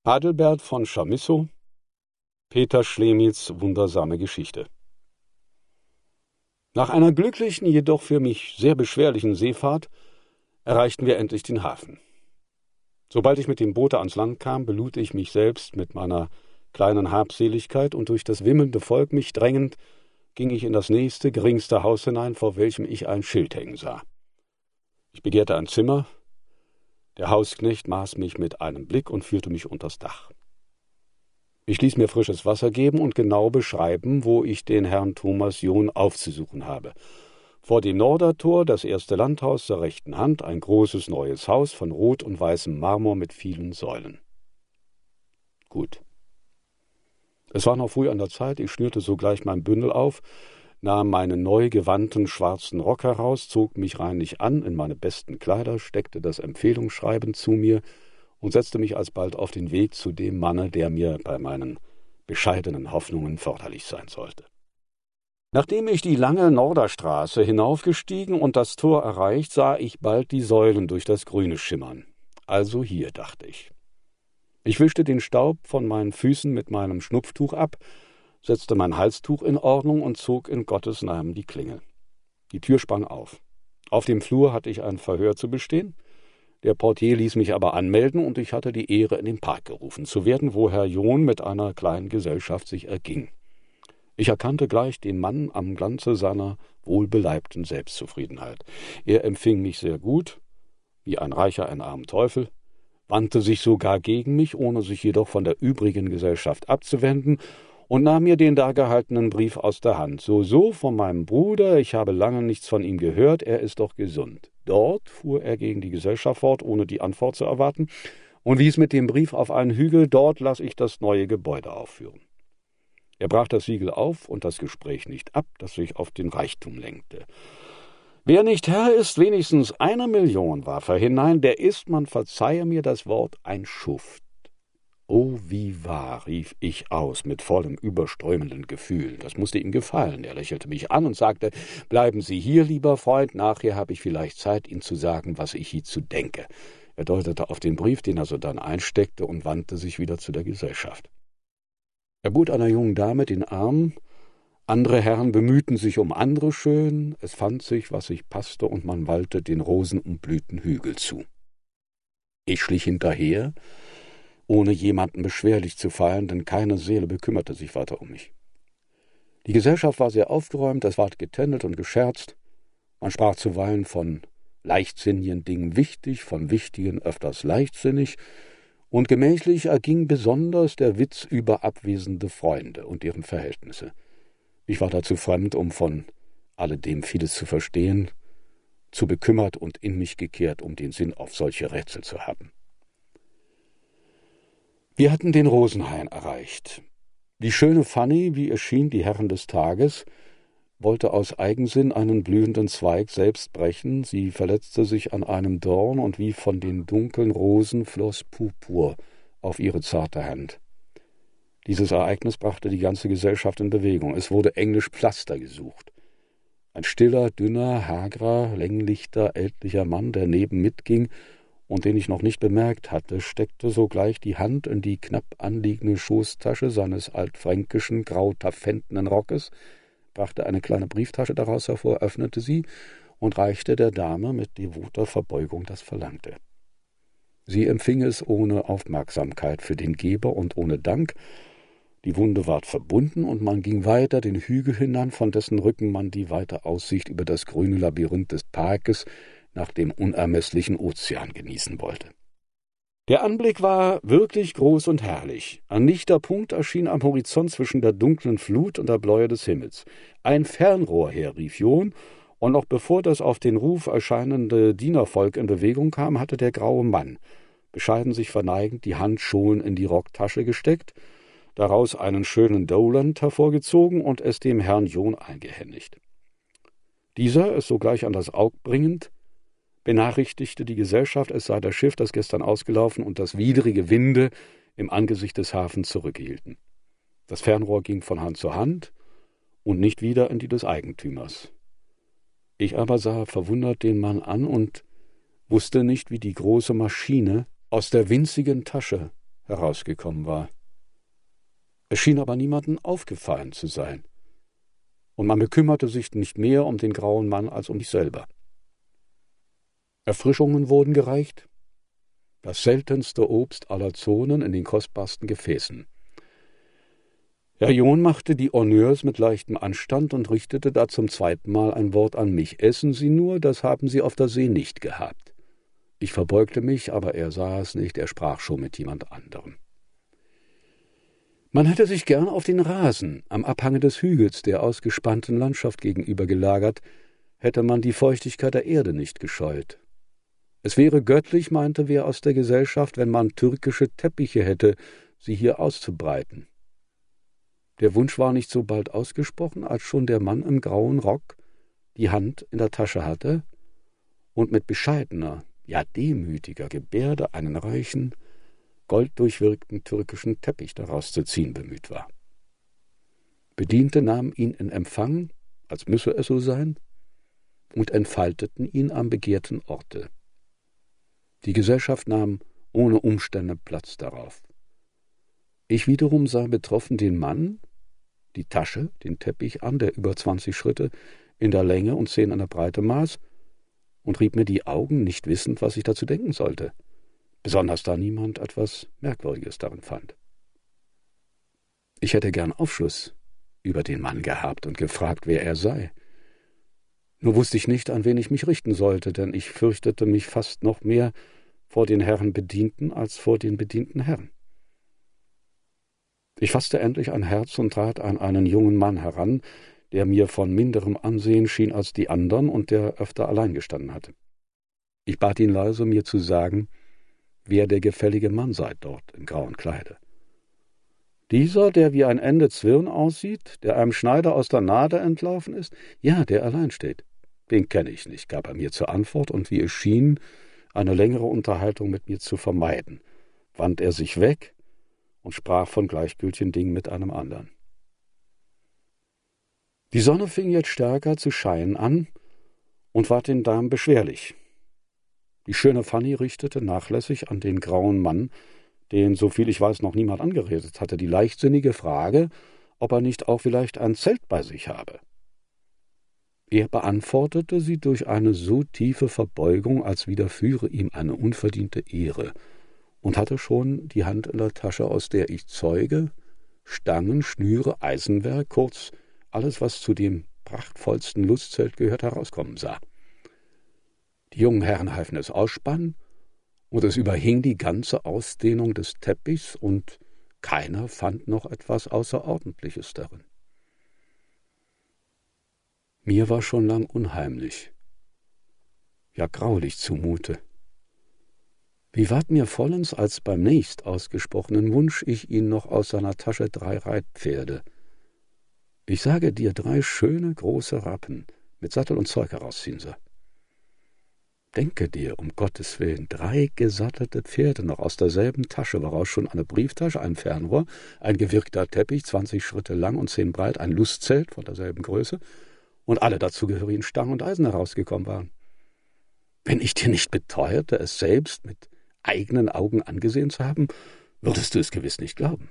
Adalbert von Chamisso, Peter Schlemihls wundersame Geschichte. Nach einer glücklichen, jedoch für mich sehr beschwerlichen Seefahrt erreichten wir endlich den Hafen. Sobald ich mit dem Boote ans Land kam, belud ich mich selbst mit meiner kleinen Habseligkeit, und durch das wimmelnde Volk mich drängend, ging ich in das nächste, geringste Haus hinein, vor welchem ich ein Schild hängen sah. Ich begehrte ein Zimmer. Der Hausknecht maß mich mit einem Blick und führte mich unters Dach. Ich ließ mir frisches Wasser geben und genau beschreiben, wo ich den Herrn Thomas John aufzusuchen habe. Vor dem Nordertor das erste Landhaus zur rechten Hand, ein großes neues Haus von rot und weißem Marmor mit vielen Säulen. Gut. Es war noch früh an der Zeit, ich schnürte sogleich mein Bündel auf, nahm meinen neu gewandten schwarzen Rock heraus, zog mich reinlich an in meine besten Kleider, steckte das Empfehlungsschreiben zu mir und setzte mich alsbald auf den Weg zu dem Manne, der mir bei meinen bescheidenen Hoffnungen förderlich sein sollte. Nachdem ich die lange Norderstraße hinaufgestiegen und das Tor erreicht, sah ich bald die Säulen durch das Grüne schimmern. Also hier, dachte ich. Ich wischte den Staub von meinen Füßen mit meinem Schnupftuch ab, setzte mein Halstuch in Ordnung und zog in Gottes Namen die Klingel. Die Tür sprang auf. Auf dem Flur hatte ich ein Verhör zu bestehen. Der Portier ließ mich aber anmelden, und ich hatte die Ehre, in den Park gerufen zu werden, wo Herr John mit einer kleinen Gesellschaft sich erging. Ich erkannte gleich den Mann am Glanze seiner wohlbeleibten Selbstzufriedenheit. Er empfing mich sehr gut, wie ein Reicher einen armen Teufel, wandte sich sogar gegen mich, ohne sich jedoch von der übrigen Gesellschaft abzuwenden, und nahm mir den dagehaltenen Brief aus der Hand. So, von meinem Bruder, ich habe lange nichts von ihm gehört, er ist doch gesund. Dort, fuhr er gegen die Gesellschaft fort, ohne die Antwort zu erwarten, und wies mit dem Brief auf einen Hügel, dort lasse ich das neue Gebäude aufführen. Er brach das Siegel auf und das Gespräch nicht ab, das sich auf den Reichtum lenkte. Wer nicht Herr ist, wenigstens 1 Million, warf er hinein, der ist, man verzeihe mir das Wort, ein Schuft. »Oh, wie wahr«, rief ich aus, mit vollem überströmenden Gefühl. Das musste ihm gefallen. Er lächelte mich an und sagte, »Bleiben Sie hier, lieber Freund, nachher habe ich vielleicht Zeit, Ihnen zu sagen, was ich hierzu denke.« Er deutete auf den Brief, den er sodann einsteckte, und wandte sich wieder zu der Gesellschaft. Er bot einer jungen Dame den Arm, andere Herren bemühten sich um andere Schön, es fand sich, was sich passte, und man wallte den rosenumblühten Hügel zu. Ich schlich hinterher, ohne jemanden beschwerlich zu fallen, denn keine Seele bekümmerte sich weiter um mich. Die Gesellschaft war sehr aufgeräumt, es ward getändelt und gescherzt, man sprach zuweilen von leichtsinnigen Dingen wichtig, von wichtigen öfters leichtsinnig, und gemächlich erging besonders der Witz über abwesende Freunde und deren Verhältnisse. Ich war dazu fremd, um von alledem vieles zu verstehen, zu bekümmert und in mich gekehrt, um den Sinn auf solche Rätsel zu haben. Wir hatten den Rosenhain erreicht. Die schöne Fanny, wie es schien, die Herrin des Tages, wollte aus Eigensinn einen blühenden Zweig selbst brechen, sie verletzte sich an einem Dorn, und wie von den dunklen Rosen floss Purpur auf ihre zarte Hand. Dieses Ereignis brachte die ganze Gesellschaft in Bewegung. Es wurde englisch Pflaster gesucht. Ein stiller, dünner, hagerer, länglichter, ältlicher Mann, der neben mitging und den ich noch nicht bemerkt hatte, steckte sogleich die Hand in die knapp anliegende Schoßtasche seines altfränkischen, grau-taffentenen Rockes, brachte eine kleine Brieftasche daraus hervor, öffnete sie und reichte der Dame mit devoter Verbeugung das Verlangte. Sie empfing es ohne Aufmerksamkeit für den Geber und ohne Dank. Die Wunde ward verbunden, und man ging weiter den Hügel hinan, von dessen Rücken man die weite Aussicht über das grüne Labyrinth des Parkes nach dem unermesslichen Ozean genießen wollte. Der Anblick war wirklich groß und herrlich. Ein lichter Punkt erschien am Horizont zwischen der dunklen Flut und der Bläue des Himmels. »Ein Fernrohr her«, rief John, und noch bevor das auf den Ruf erscheinende Dienervolk in Bewegung kam, hatte der graue Mann, bescheiden sich verneigend, die Hand schon in die Rocktasche gesteckt, daraus einen schönen Dowland hervorgezogen und es dem Herrn John eingehändigt. Dieser, es sogleich an das Aug bringend, benachrichtigte die Gesellschaft, es sei das Schiff, das gestern ausgelaufen und das widrige Winde im Angesicht des Hafens zurückhielten. Das Fernrohr ging von Hand zu Hand und nicht wieder in die des Eigentümers. Ich aber sah verwundert den Mann an und wusste nicht, wie die große Maschine aus der winzigen Tasche herausgekommen war. Es schien aber niemandem aufgefallen zu sein, und man bekümmerte sich nicht mehr um den grauen Mann als um mich selber. Erfrischungen wurden gereicht, das seltenste Obst aller Zonen in den kostbarsten Gefäßen. Herr John machte die Honneurs mit leichtem Anstand und richtete da zum zweiten Mal ein Wort an mich. »Essen Sie nur, das haben Sie auf der See nicht gehabt.« Ich verbeugte mich, aber er sah es nicht, er sprach schon mit jemand anderem. Man hätte sich gern auf den Rasen am Abhange des Hügels der ausgespannten Landschaft gegenüber gelagert, hätte man die Feuchtigkeit der Erde nicht gescheut. Es wäre göttlich, meinte wer aus der Gesellschaft, wenn man türkische Teppiche hätte, sie hier auszubreiten. Der Wunsch war nicht so bald ausgesprochen, als schon der Mann im grauen Rock die Hand in der Tasche hatte und mit bescheidener, ja demütiger Gebärde einen reichen, golddurchwirkten türkischen Teppich daraus zu ziehen bemüht war. Bediente nahmen ihn in Empfang, als müsse es so sein, und entfalteten ihn am begehrten Orte. Die Gesellschaft nahm ohne Umstände Platz darauf. Ich wiederum sah betroffen den Mann, die Tasche, den Teppich an, der über 20 Schritte in der Länge und 10 in der Breite maß, und rieb mir die Augen, nicht wissend, was ich dazu denken sollte, besonders da niemand etwas Merkwürdiges darin fand. Ich hätte gern Aufschluss über den Mann gehabt und gefragt, wer er sei. Nur wusste ich nicht, an wen ich mich richten sollte, denn ich fürchtete mich fast noch mehr vor den Herren Bedienten als vor den bedienten Herren. Ich fasste endlich ein Herz und trat an einen jungen Mann heran, der mir von minderem Ansehen schien als die andern und der öfter allein gestanden hatte. Ich bat ihn leise, mir zu sagen, wer der gefällige Mann sei dort im grauen Kleide. »Dieser, der wie ein Ende Zwirn aussieht, der einem Schneider aus der Nade entlaufen ist? Ja, der allein steht. Den kenne ich nicht«, gab er mir zur Antwort, und wie es schien, eine längere Unterhaltung mit mir zu vermeiden, wandte er sich weg und sprach von gleichgültigen Dingen mit einem anderen. Die Sonne fing jetzt stärker zu scheinen an und ward den Damen beschwerlich. Die schöne Fanny richtete nachlässig an den grauen Mann, den, soviel ich weiß, noch niemand angeredet hatte, die leichtsinnige Frage, ob er nicht auch vielleicht ein Zelt bei sich habe. Er beantwortete sie durch eine so tiefe Verbeugung, als widerführe ihm eine unverdiente Ehre, und hatte schon die Hand in der Tasche, aus der ich Zeuge, Stangen, Schnüre, Eisenwerk, kurz alles, was zu dem prachtvollsten Lustzelt gehört, herauskommen sah. Die jungen Herren halfen es ausspannen, und es überhing die ganze Ausdehnung des Teppichs, und keiner fand noch etwas Außerordentliches darin. Mir war schon lang unheimlich, ja graulich zumute. Wie ward mir vollends, als beim nächst ausgesprochenen Wunsch ich ihn noch aus seiner Tasche 3 Reitpferde, ich sage dir, 3 schöne große Rappen mit Sattel und Zeug herausziehen sah. Denke dir, um Gottes Willen, 3 gesattelte Pferde noch aus derselben Tasche, woraus schon eine Brieftasche, ein Fernrohr, ein gewirkter Teppich, 20 Schritte lang und 10 breit, ein Lustzelt von derselben Größe und alle dazugehörigen Stangen und Eisen herausgekommen waren. Wenn ich dir nicht beteuerte, es selbst mit eigenen Augen angesehen zu haben, würdest du es gewiss nicht glauben.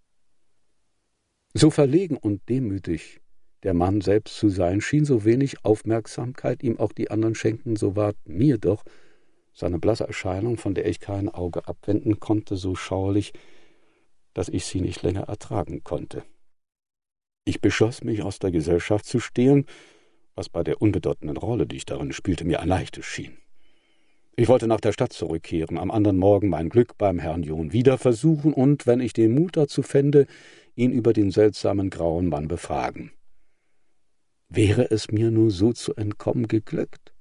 So verlegen und demütig der Mann selbst zu sein schien, so wenig Aufmerksamkeit ihm auch die anderen schenkten, so ward mir doch seine blasse Erscheinung, von der ich kein Auge abwenden konnte, so schauerlich, dass ich sie nicht länger ertragen konnte. Ich beschloss, mich aus der Gesellschaft zu stehlen, was bei der unbedeutenden Rolle, die ich darin spielte, mir ein leichtes schien. Ich wollte nach der Stadt zurückkehren, am anderen Morgen mein Glück beim Herrn John wieder versuchen und, wenn ich den Mut dazu fände, ihn über den seltsamen grauen Mann befragen. Wäre es mir nur so zu entkommen geglückt,